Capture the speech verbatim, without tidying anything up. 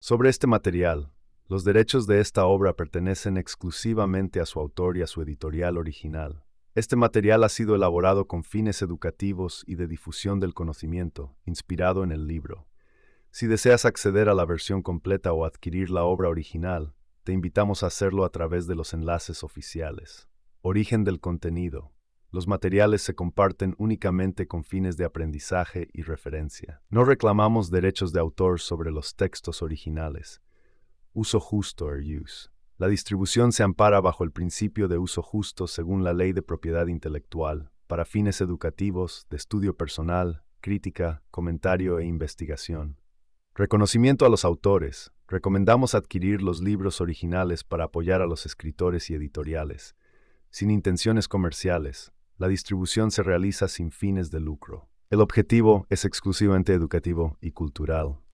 Sobre este material, los derechos de esta obra pertenecen exclusivamente a su autor y a su editorial original. Este material ha sido elaborado con fines educativos y de difusión del conocimiento, inspirado en el libro. Si deseas acceder a la versión completa o adquirir la obra original, te invitamos a hacerlo a través de los enlaces oficiales. Origen del contenido. Los materiales se comparten únicamente con fines de aprendizaje y referencia. No reclamamos derechos de autor sobre los textos originales. Uso justo, fair use. La distribución se ampara bajo el principio de uso justo según la Ley de Propiedad Intelectual, para fines educativos, de estudio personal, crítica, comentario e investigación. Reconocimiento a los autores. Recomendamos adquirir los libros originales para apoyar a los escritores y editoriales. Sin intenciones comerciales, la distribución se realiza sin fines de lucro. El objetivo es exclusivamente educativo y cultural.